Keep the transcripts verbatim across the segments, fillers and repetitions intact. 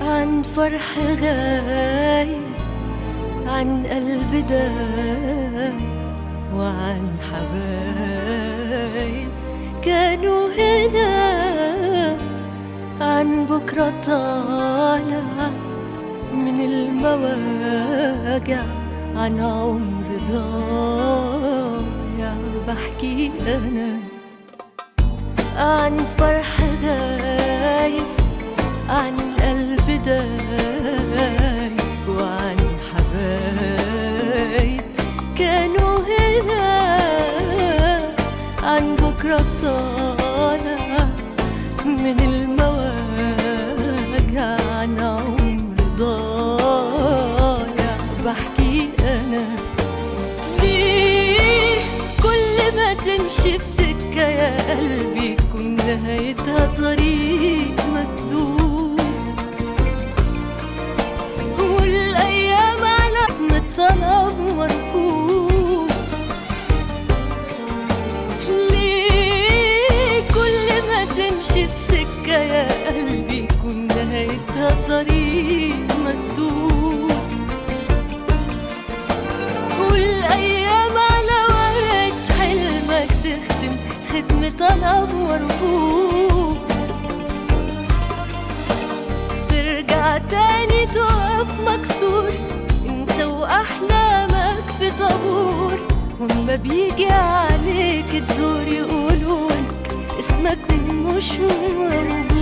عن فرح غايب، عن قلب دايب، وعن حبايب كانوا هنا، عن بكرة طالع من المواجع، عن عمر ضايع بحكي أنا، عن فرح غايب، عن قلب دايب، وعن حبايب كانوا هنا، عن بكرة طالع من المواجع، عن عمر ضايع بحكي أنا. ليه كل ما تمشي في سكة يا قلبي يكون نهايتها طريق مسدود، والأيام على رغم الطلب مرفوض؟ ليه كل ما تمشي في سكة يا قلبي يكون نهايتها طريق مسدود، والأيام على ورقة حلمك تختم ختم طلب مرفوض؟ ترجع تاني تقف مكسور انت واحلامك في طابور، وما بيجي عليك الدور يقولولك اسمك مش موجود.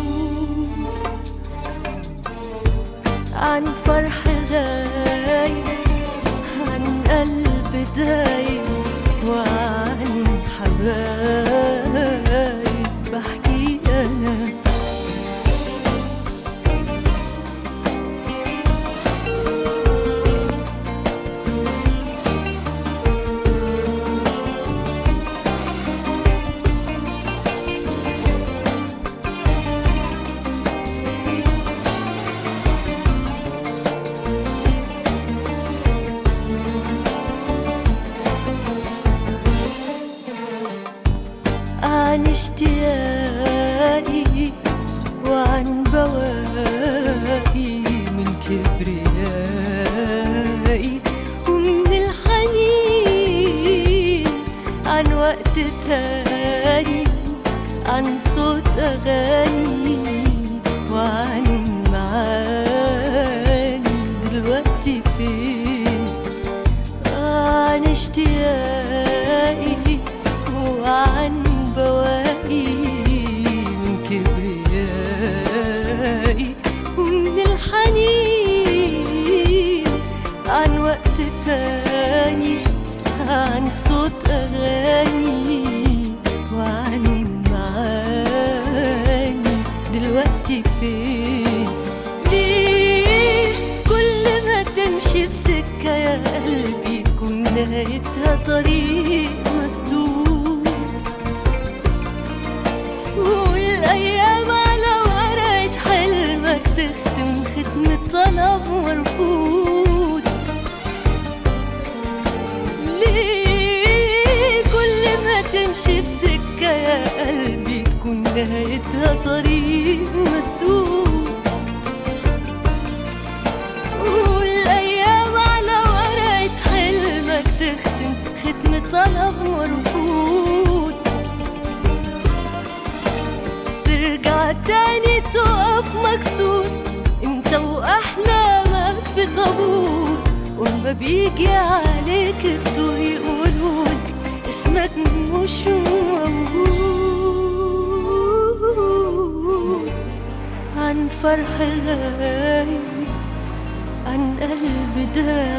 عن فرح غايب، عن قلب دايب، وعن حبايب بحكي أنا. عن اشتياقي، وعن بواقي من كبريائي ومن الحنين، عن وقت تاني، عن صوت أغاني، وعن معاني دلوقتي فين. عن اشتياقي، وعن بواقي من كبريائي ومن الحنين، عن وقت تاني، عن صوت أغاني، وعن معاني دلوقتي فين. ليه كل ما تمشي في سكة يا قلبي يكون نهايتها طريق مسدود، والأيام على ورقة حلمك تختم ختم الطلب مرفوض؟ ليه كل ما تمشي في سكة يا قلبي تكون نهايتها طريق مسدود، والأيام على ورقة حلمك تختم ختم طلب مرفوض؟ ترجع تاني تقف مكسور انت واحلامك في طابور، وما بيجي عليك الدور يقولولك اسمك مش موجود. عن فرح غايب، عن قلب دايب،